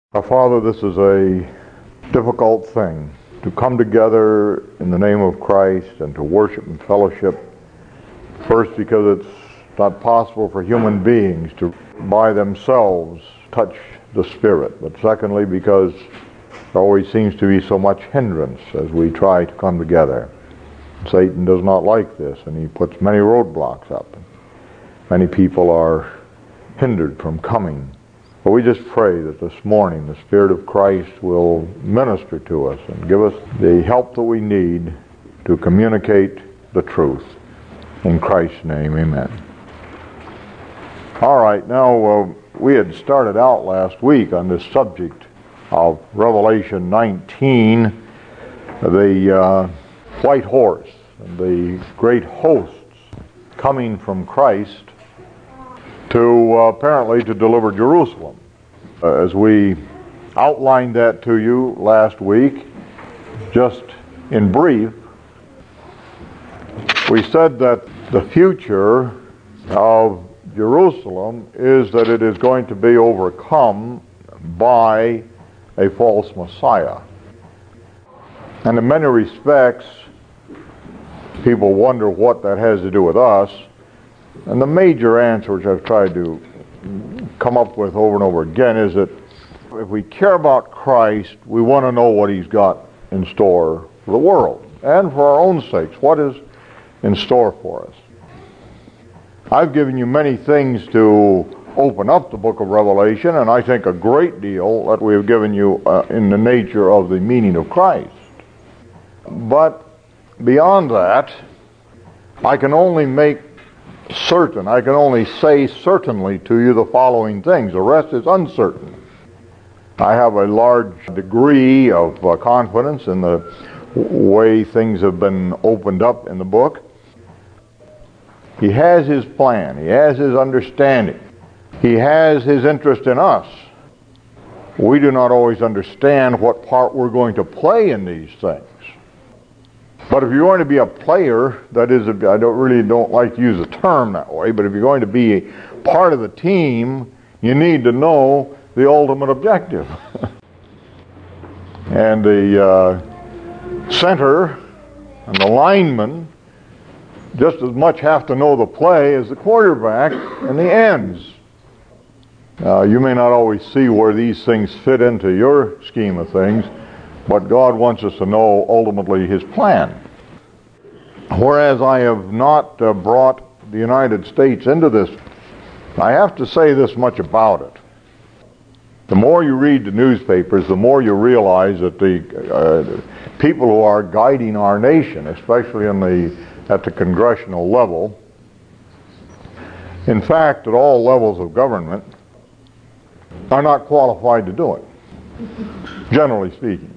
Our Father, this is a difficult thing, to come together in the name of Christ and to worship and fellowship. First, because it's not possible for human beings to by themselves touch the Spirit. But secondly, because there always seems to be so much hindrance as we try to come together. Satan does not like this, and he puts many roadblocks up. Many people are hindered from coming. But we just pray that this morning the Spirit of Christ will minister to us and give us the help that we need to communicate the truth. In Christ's name, amen. All right, now we had started out last week on this subject of Revelation 19, the white horse and the great hosts coming from Christ to apparently to deliver Jerusalem. As we outlined that to you last week, just in brief, we said that the future of Jerusalem is that it is going to be overcome by a false Messiah. And in many respects, people wonder what that has to do with us. And the major answer, which I've tried to come up with over and over again, is that if we care about Christ, we want to know what He's got in store for the world and for our own sakes. What is in store for us? I've given you many things to open up the book of Revelation, and I think a great deal that we have given you in the nature of the meaning of Christ. But beyond that, I can only make certain, I can only say certainly to you the following things. The rest is uncertain. I have a large degree of confidence in the way things have been opened up in the book. He has His plan. He has His understanding. He has His interest in us. We do not always understand what part we're going to play in these things. But if you're going to be a player, that is, I don't like to use the term that way, but if you're going to be part of the team, you need to know the ultimate objective. And the center and the lineman just as much have to know the play as the quarterback and the ends. You may not always see where these things fit into your scheme of things, but God wants us to know ultimately His plan. Whereas I have not brought the United States into this, I have to say this much about it. The more you read the newspapers, the more you realize that the people who are guiding our nation, especially at the congressional level, in fact, at all levels of government, are not qualified to do it, generally speaking.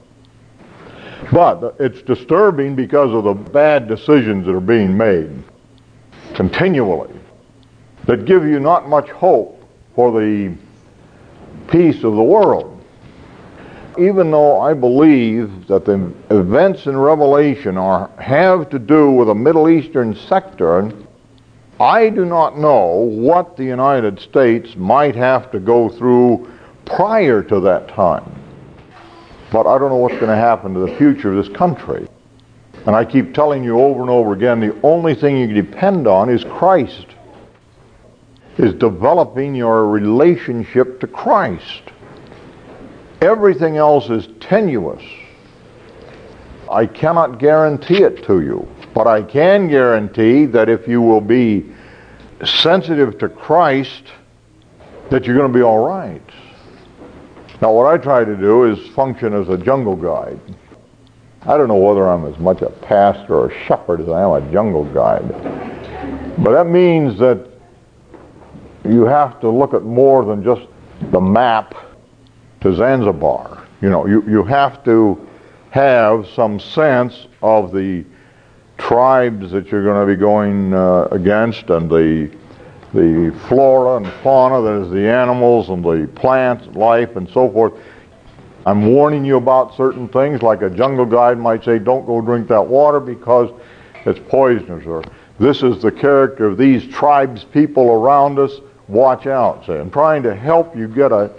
But it's disturbing because of the bad decisions that are being made continually that give you not much hope for the peace of the world. Even though I believe that the events in Revelation have to do with a Middle Eastern sector, I do not know what the United States might have to go through prior to that time. But I don't know what's going to happen to the future of this country. And I keep telling you over and over again, the only thing you can depend on is Christ. Is developing your relationship to Christ. Everything else is tenuous. I cannot guarantee it to you. But I can guarantee that if you will be sensitive to Christ, that you're going to be all right. Now, what I try to do is function as a jungle guide. I don't know whether I'm as much a pastor or a shepherd as I am a jungle guide. But that means that you have to look at more than just the map to Zanzibar. You have to have some sense of the tribes that you're going to be going against, and the flora and fauna, that is the animals and the plants, life and so forth. I'm warning you about certain things, like a jungle guide might say, don't go drink that water because it's poisonous, or this is the character of these tribes people around us, watch out. Say, I'm trying to help you get a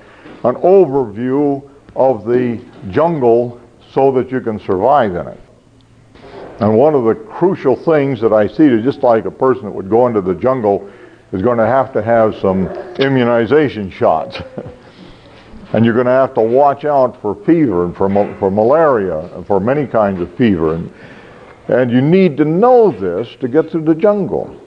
an overview of the jungle so that you can survive in it. And one of the crucial things that I see, just like a person that would go into the jungle is going to have some immunization shots. And you're going to have to watch out for fever and for malaria and for many kinds of fever. And you need to know this to get through the jungle.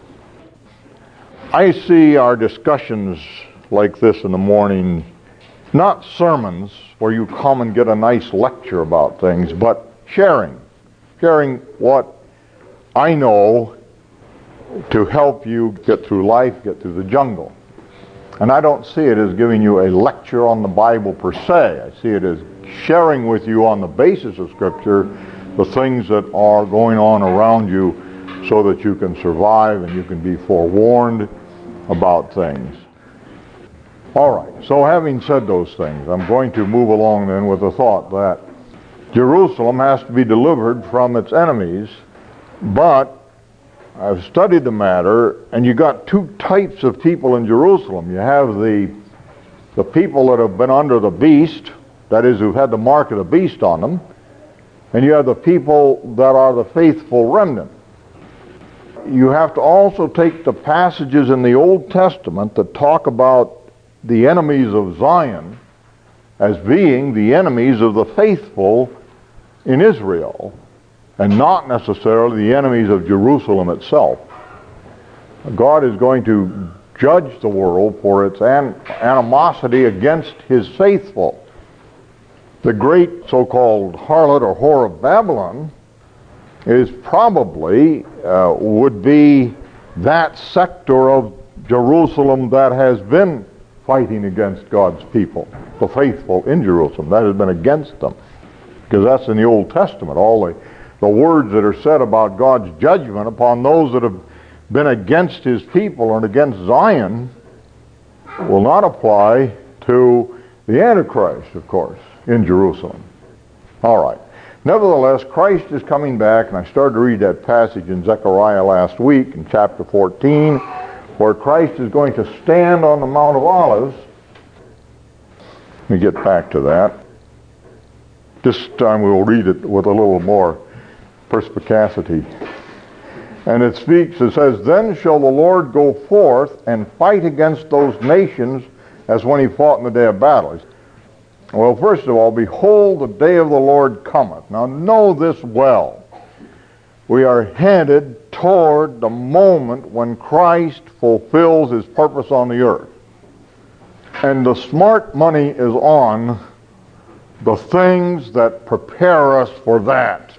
I see our discussions like this in the morning, not sermons where you come and get a nice lecture about things, but sharing what I know to help you get through life, get through the jungle. And I don't see it as giving you a lecture on the Bible per se. I see it as sharing with you on the basis of Scripture the things that are going on around you so that you can survive and you can be forewarned about things. All right, so having said those things, I'm going to move along then with the thought that Jerusalem has to be delivered from its enemies, but I've studied the matter, and you got two types of people in Jerusalem. You have the people that have been under the beast, that is, who've had the mark of the beast on them, and you have the people that are the faithful remnant. You have to also take the passages in the Old Testament that talk about the enemies of Zion as being the enemies of the faithful in Israel, and not necessarily the enemies of Jerusalem itself. God is going to judge the world for its animosity against His faithful. The great so-called harlot or whore of Babylon is probably, would be that sector of Jerusalem that has been fighting against God's people, the faithful in Jerusalem. That has been against them. Because that's in the Old Testament. All the words that are said about God's judgment upon those that have been against His people and against Zion will not apply to the Antichrist, of course, in Jerusalem. All right. Nevertheless, Christ is coming back, and I started to read that passage in Zechariah last week in chapter 14, where Christ is going to stand on the Mount of Olives. Let me get back to that. This time we'll read it with a little more perspicacity. And it says, "Then shall the Lord go forth and fight against those nations as when He fought in the day of battle." Well, first of all, behold, the day of the Lord cometh. Now know this well. We are headed toward the moment when Christ fulfills His purpose on the earth. And the smart money is on the things that prepare us for that.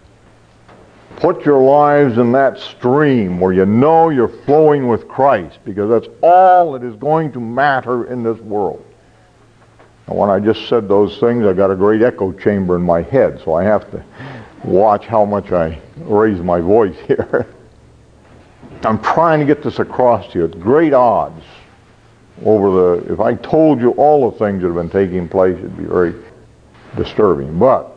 Put your lives in that stream where you know you're flowing with Christ, because that's all that is going to matter in this world. And when I just said those things, I got a great echo chamber in my head, so I have to watch how much I raise my voice here. I'm trying to get this across to you. It's great odds if I told you all the things that have been taking place, it'd be very disturbing. But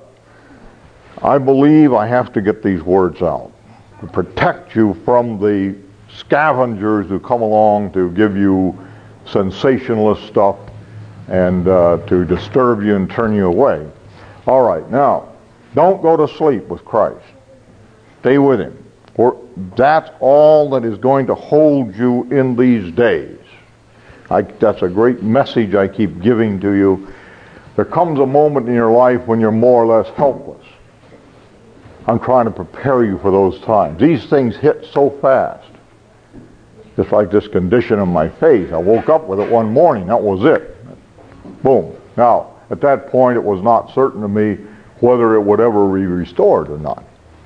I believe I have to get these words out to protect you from the scavengers who come along to give you sensationalist stuff and to disturb you and turn you away. All right, now, don't go to sleep with Christ. Stay with Him. For that's all that is going to hold you in these days. That's a great message I keep giving to you. There comes a moment in your life when you're more or less helpless. I'm trying to prepare you for those times. These things hit so fast. Just like this condition in my face. I woke up with it one morning. That was it. Boom. Now, at that point, it was not certain to me whether it would ever be restored or not.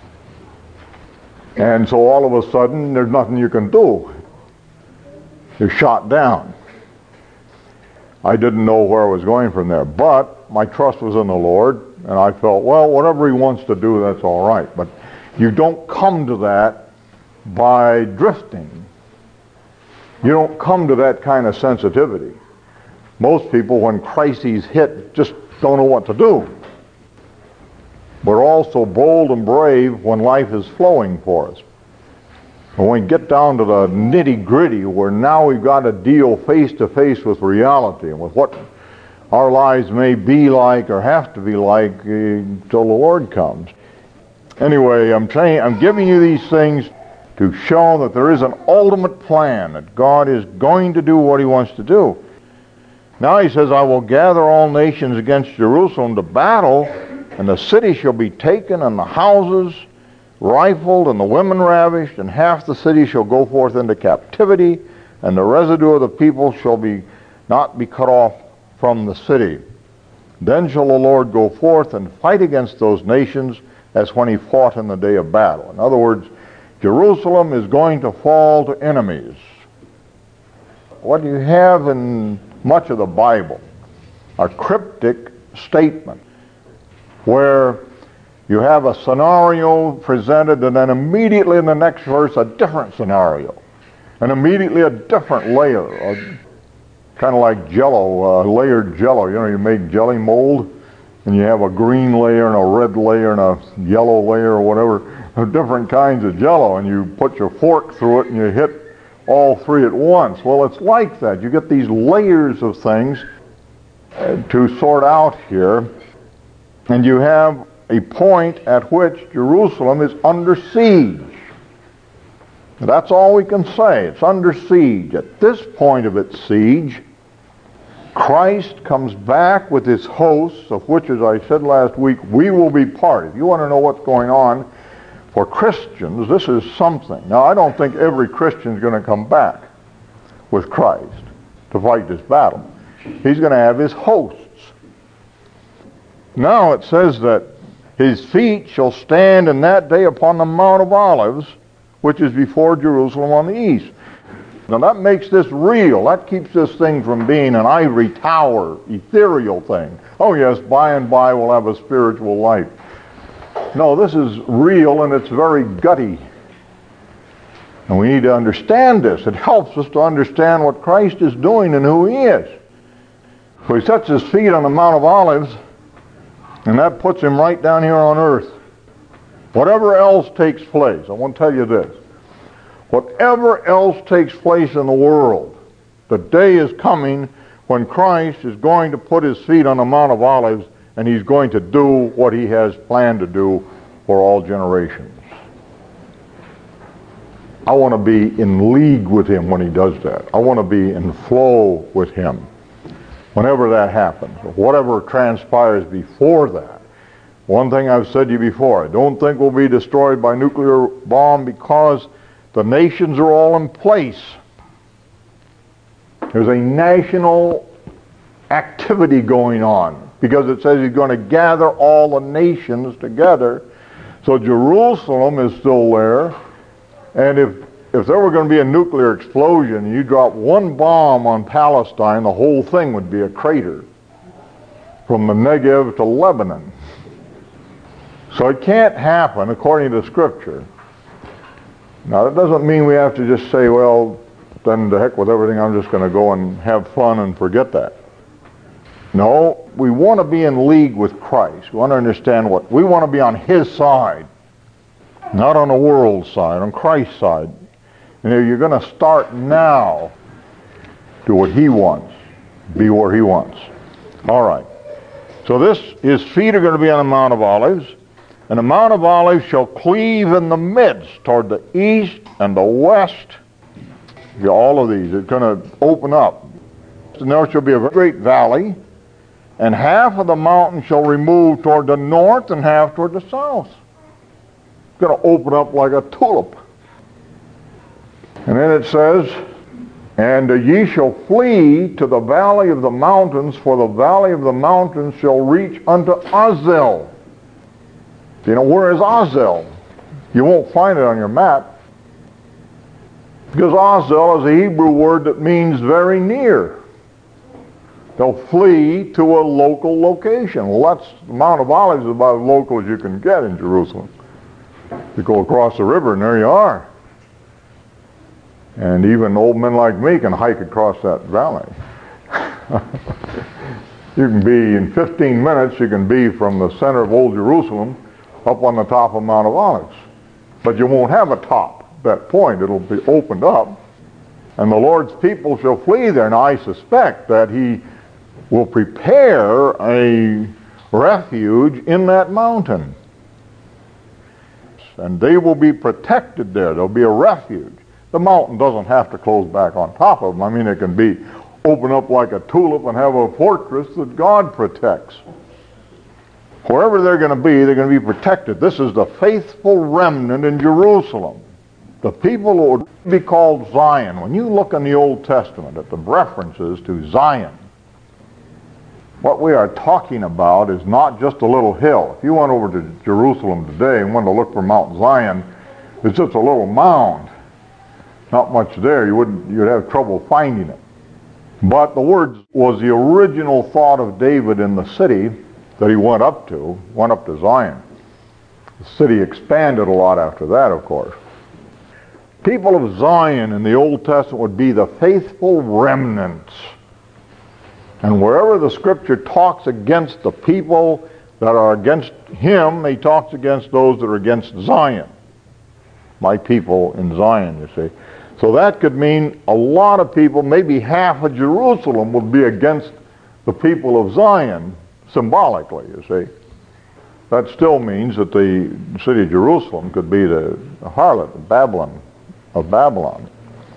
And so all of a sudden, there's nothing you can do. You're shot down. I didn't know where I was going from there. But my trust was in the Lord, and I felt, well, whatever He wants to do, that's all right. But you don't come to that by drifting. You don't come to that kind of sensitivity. Most people, when crises hit, just don't know what to do. We're also bold and brave when life is flowing for us. And when we get down to the nitty-gritty, where now we've got to deal face-to-face with reality and with what our lives may be like or have to be like till the Lord comes. Anyway, I'm giving you these things to show that there is an ultimate plan, that God is going to do what he wants to do. Now he says, I will gather all nations against Jerusalem to battle, and the city shall be taken, and the houses rifled, and the women ravished, and half the city shall go forth into captivity, and the residue of the people shall not be cut off from the city. Then shall the Lord go forth and fight against those nations as when he fought in the day of battle. In other words, Jerusalem is going to fall to enemies. What you have in much of the Bible are cryptic statements where you have a scenario presented and then immediately in the next verse a different scenario and immediately a different layer, kind of like jello, layered jello. You know, you make jelly mold and you have a green layer and a red layer and a yellow layer or whatever, different kinds of jello, and you put your fork through it and you hit all three at once. Well, it's like that. You get these layers of things to sort out here, and you have a point at which Jerusalem is under siege. That's all we can say. It's under siege. At this point of its siege, Christ comes back with his hosts, of which, as I said last week, we will be part. If you want to know what's going on for Christians, this is something. Now, I don't think every Christian is going to come back with Christ to fight this battle. He's going to have his hosts. Now it says that his feet shall stand in that day upon the Mount of Olives, which is before Jerusalem on the east. Now that makes this real. That keeps this thing from being an ivory tower, ethereal thing. Oh yes, by and by we'll have a spiritual life. No, this is real and it's very gutty. And we need to understand this. It helps us to understand what Christ is doing and who he is. So he sets his feet on the Mount of Olives, and that puts him right down here on earth. Whatever else takes place, I want to tell you this. Whatever else takes place in the world, the day is coming when Christ is going to put his feet on the Mount of Olives and he's going to do what he has planned to do for all generations. I want to be in league with him when he does that. I want to be in flow with him whenever that happens, or whatever transpires before that. One thing I've said to you before, I don't think we'll be destroyed by nuclear bomb because the nations are all in place. There's a national activity going on because it says he's going to gather all the nations together. So Jerusalem is still there. And if there were going to be a nuclear explosion and you drop one bomb on Palestine, the whole thing would be a crater from the Negev to Lebanon. So it can't happen according to Scripture. Now, that doesn't mean we have to just say, well, then to heck with everything, I'm just going to go and have fun and forget that. No, we want to be in league with Christ. We want to understand we want to be on his side, not on the world's side, on Christ's side. And if you're going to start now, do what he wants, be where he wants. All right. So his feet are going to be on the Mount of Olives. And the Mount of Olives shall cleave in the midst toward the east and the west. All of these are going to open up. And there shall be a great valley, and half of the mountain shall remove toward the north and half toward the south. It's going to open up like a tulip. And then it says, and ye shall flee to the valley of the mountains, for the valley of the mountains shall reach unto Azel. You know, where is Azel? You won't find it on your map. Because Azel is a Hebrew word that means very near. They'll flee to a local location. Well, the Mount of Olives is about as local as you can get in Jerusalem. You go across the river and there you are. And even old men like me can hike across that valley. You can be, in 15 minutes, you can be from the center of Old Jerusalem up on the top of Mount of Olives. But you won't have a top at that point. It'll be opened up. And the Lord's people shall flee there. Now I suspect that he will prepare a refuge in that mountain. And they will be protected there. There'll be a refuge. The mountain doesn't have to close back on top of them. I mean, it can be open up like a tulip and have a fortress that God protects. Wherever they're going to be protected. This is the faithful remnant in Jerusalem. The people who would be called Zion. When you look in the Old Testament at the references to Zion, what we are talking about is not just a little hill. If you went over to Jerusalem today and wanted to look for Mount Zion, it's just a little mound. Not much there. You'd have trouble finding it. But the word was the original thought of David in the city that he went up to Zion. The city expanded a lot after that, of course. People of Zion in the Old Testament would be the faithful remnants. And wherever the Scripture talks against the people that are against him, he talks against those that are against Zion. My people in Zion, you see. So that could mean a lot of people, maybe half of Jerusalem would be against the people of Zion, symbolically, you see. That still means that the city of Jerusalem could be the harlot of Babylon.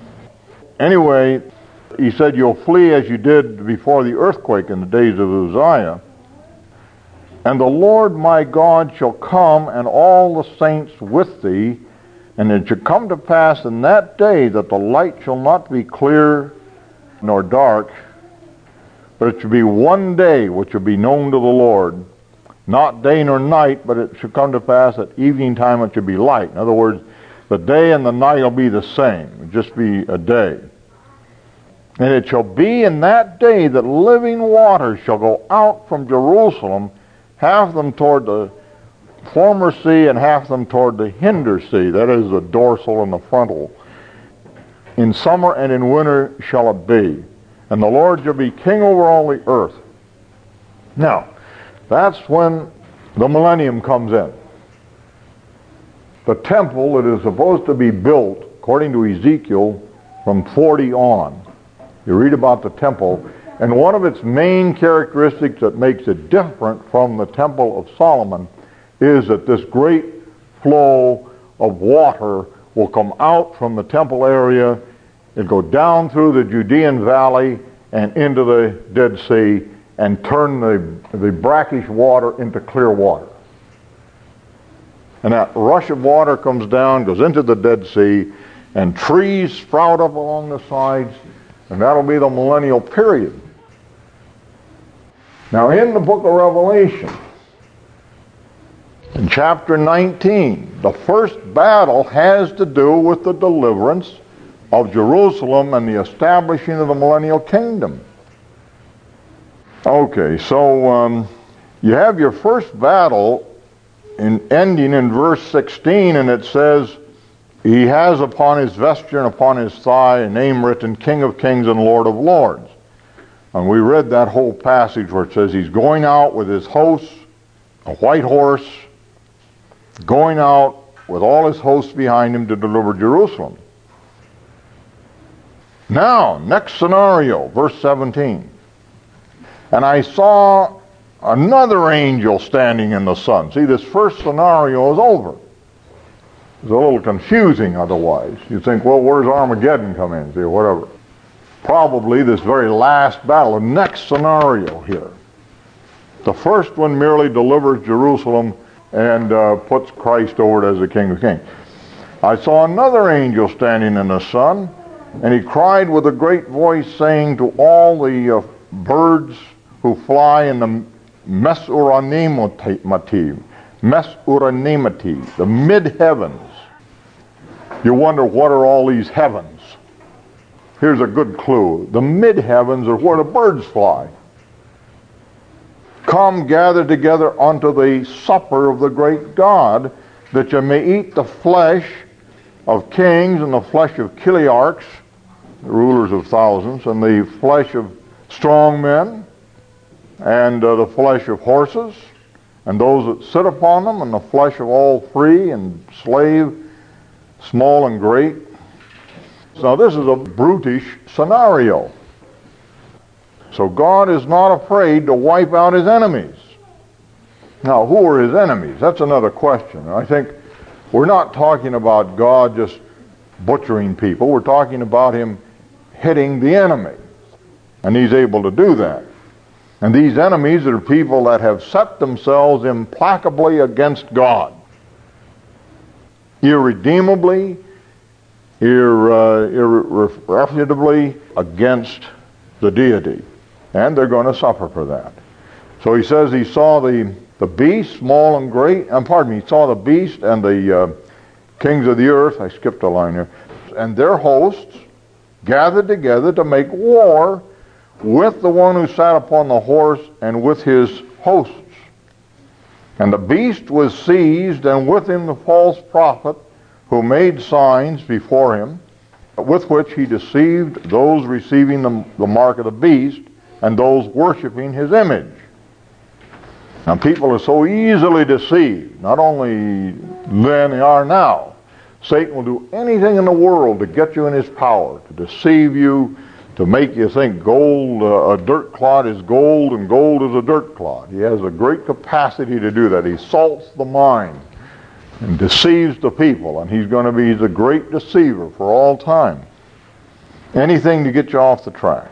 Anyway, he said, you'll flee as you did before the earthquake in the days of Uzziah. And the Lord my God shall come, and all the saints with thee. And it shall come to pass in that day that the light shall not be clear nor dark, but it shall be one day which shall be known to the Lord. Not day nor night, but it shall come to pass at evening time it shall be light. In other words, the day and the night will be the same. It'll just be a day. And it shall be in that day that living waters shall go out from Jerusalem, half of them toward the former sea and half of them toward the hinder sea. That is the dorsal and the frontal. In summer and in winter shall it be. And the Lord shall be king over all the earth. Now, that's when the millennium comes in. The temple that is supposed to be built, according to Ezekiel, from 40 on. You read about the temple, and one of its main characteristics that makes it different from the temple of Solomon is that this great flow of water will come out from the temple area and go down through the Judean valley and into the Dead Sea and turn the brackish water into clear water. And that rush of water comes down, goes into the Dead Sea, and trees sprout up along the sides, and that'll be the millennial period. Now in the book of Revelation, in chapter 19, the first battle has to do with the deliverance of Jerusalem and the establishing of the millennial kingdom. Okay, so you have your first battle ending in verse 16, and it says, he has upon his vesture and upon his thigh a name written, King of Kings and Lord of Lords. And we read that whole passage where it says he's going out with his hosts, a white horse, going out with all his hosts behind him to deliver Jerusalem. Now, next scenario, verse 17. And I saw another angel standing in the sun. See, this first scenario is over. It's a little confusing otherwise. You think, well, where's Armageddon come in? See, whatever. Probably this very last battle, the next scenario here. The first one merely delivers Jerusalem and puts Christ over as the King of Kings. I saw another angel standing in the sun, and he cried with a great voice, saying to all the birds who fly in the Mesuranimati, the mid-heavens. You wonder, what are all these heavens? Here's a good clue. The mid-heavens are where the birds fly. Come, gather together unto the supper of the great God, that you may eat the flesh of kings, and the flesh of chiliarchs, the rulers of thousands, and the flesh of strong men, and the flesh of horses, and those that sit upon them, and the flesh of all free and slave, small and great. Now this is a brutish scenario. So God is not afraid to wipe out his enemies. Now, who are his enemies? That's another question. I think we're not talking about God just butchering people. We're talking about him hitting the enemy. And he's able to do that. And these enemies are people that have set themselves implacably against God. Irredeemably, irrefutably against the deity. And they're going to suffer for that. So he says he saw the beast, small and great, he saw the beast and the kings of the earth, I skipped a line here, and their hosts gathered together to make war with the one who sat upon the horse and with his hosts. And the beast was seized, and with him the false prophet, who made signs before him, with which he deceived those receiving the mark of the beast, and those worshiping his image. Now, people are so easily deceived, not only then they are now. Satan will do anything in the world to get you in his power, to deceive you, to make you think gold, a dirt clod is gold, and gold is a dirt clod. He has a great capacity to do that. He salts the mind and deceives the people, and he's going to be the great deceiver for all time. Anything to get you off the track.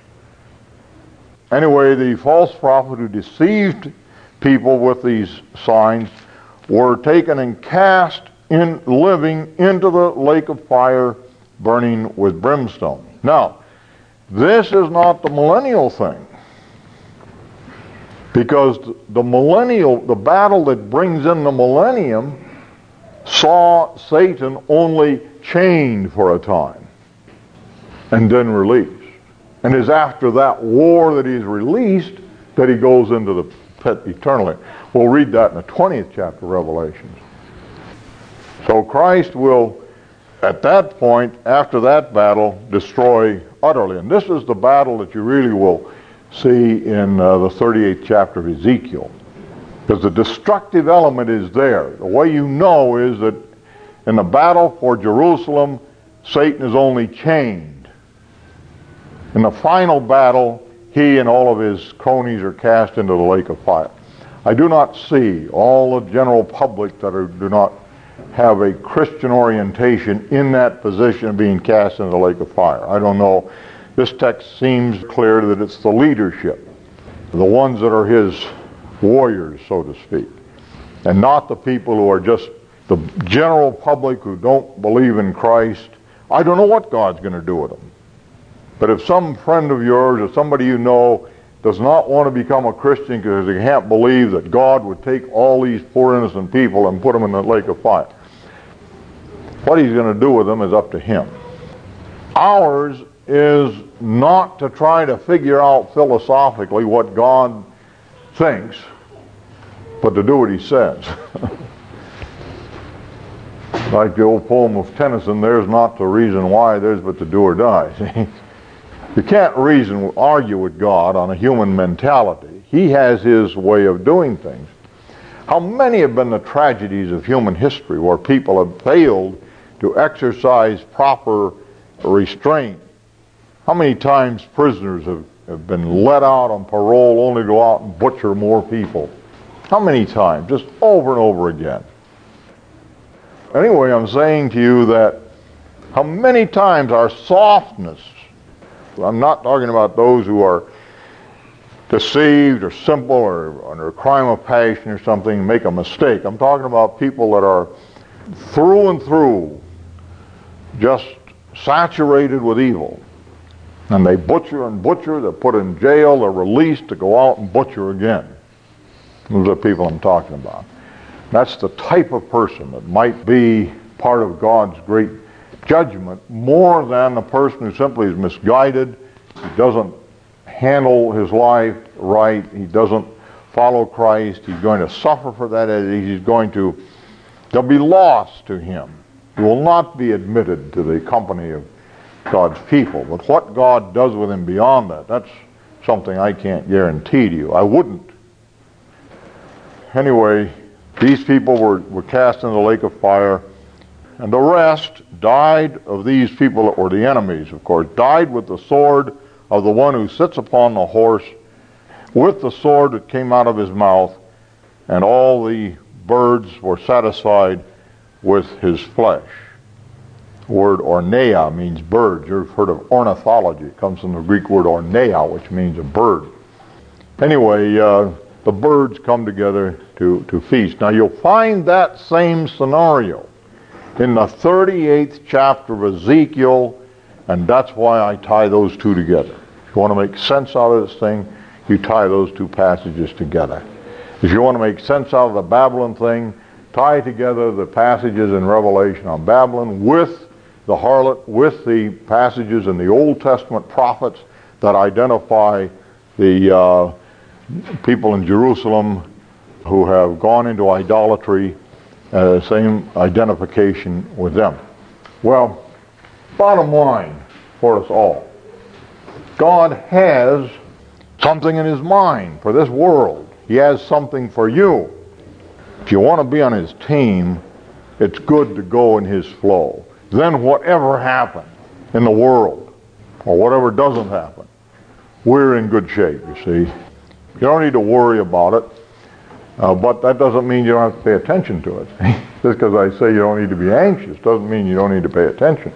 Anyway, the false prophet who deceived people with these signs were taken and cast in living into the lake of fire burning with brimstone. Now, this is not the millennial thing, because the battle that brings in the millennium saw Satan only chained for a time and then released. And it's after that war that he's released that he goes into the pit eternally. We'll read that in the 20th chapter of Revelation. So Christ will, at that point, after that battle, destroy utterly. And this is the battle that you really will see in the 38th chapter of Ezekiel. Because the destructive element is there. The way you know is that in the battle for Jerusalem, Satan is only chained. In the final battle, he and all of his cronies are cast into the lake of fire. I do not see all the general public that do not have a Christian orientation in that position of being cast into the lake of fire. I don't know. This text seems clear that it's the leadership, the ones that are his warriors, so to speak, and not the people who are just the general public who don't believe in Christ. I don't know what God's going to do with them. But if some friend of yours or somebody you know does not want to become a Christian because they can't believe that God would take all these poor innocent people and put them in the lake of fire, what he's going to do with them is up to him. Ours is not to try to figure out philosophically what God thinks, but to do what he says. Like the old poem of Tennyson, there's not the reason why, there's but to do or die. You can't argue with God on a human mentality. He has his way of doing things. How many have been the tragedies of human history where people have failed to exercise proper restraint? How many times prisoners have been let out on parole only to go out and butcher more people? How many times? Just over and over again. Anyway, I'm saying to you that how many times our softness, I'm not talking about those who are deceived or simple or under a crime of passion or something, make a mistake. I'm talking about people that are through and through just saturated with evil. And they butcher and butcher, they're put in jail, they're released to go out and butcher again. Those are the people I'm talking about. That's the type of person that might be part of God's great judgment more than the person who simply is misguided, he doesn't handle his life right, he doesn't follow Christ, he's going to suffer for that, they'll be lost to him. He will not be admitted to the company of God's people. But what God does with him beyond that, that's something I can't guarantee to you. I wouldn't. Anyway, these people were cast into the lake of fire, and the rest died of these people that were the enemies, of course, died with the sword of the one who sits upon the horse with the sword that came out of his mouth, and all the birds were satisfied with his flesh. The word orneia means birds. You've heard of ornithology. It comes from the Greek word orneia, which means a bird. Anyway, the birds come together to feast. Now you'll find that same scenario in the 38th chapter of Ezekiel, and that's why I tie those two together. If you want to make sense out of this thing, you tie those two passages together. If you want to make sense out of the Babylon thing, tie together the passages in Revelation on Babylon with the harlot, with the passages in the Old Testament prophets that identify the people in Jerusalem who have gone into idolatry, same identification with them. Well, bottom line for us all, God has something in his mind for this world. He has something for you. If you want to be on his team, it's good to go in his flow. Then whatever happens in the world, or whatever doesn't happen, we're in good shape, you see. You don't need to worry about it, but that doesn't mean you don't have to pay attention to it. Just because I say you don't need to be anxious doesn't mean you don't need to pay attention.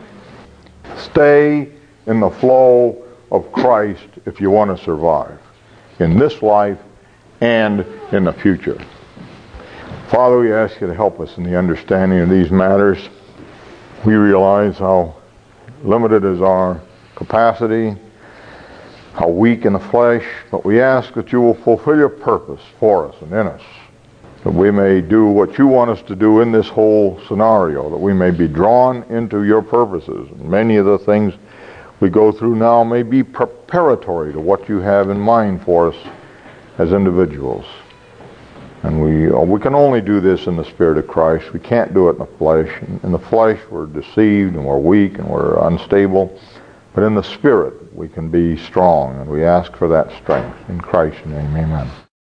Stay in the flow of Christ if you want to survive in this life and in the future. Father, we ask you to help us in the understanding of these matters. We realize how limited is our capacity, how weak in the flesh, but we ask that you will fulfill your purpose for us and in us, that we may do what you want us to do in this whole scenario, that we may be drawn into your purposes. And many of the things we go through now may be preparatory to what you have in mind for us as individuals. And we can only do this in the Spirit of Christ. We can't do it in the flesh. In the flesh, we're deceived and we're weak and we're unstable. But in the Spirit, we can be strong, and we ask for that strength. In Christ's name, amen.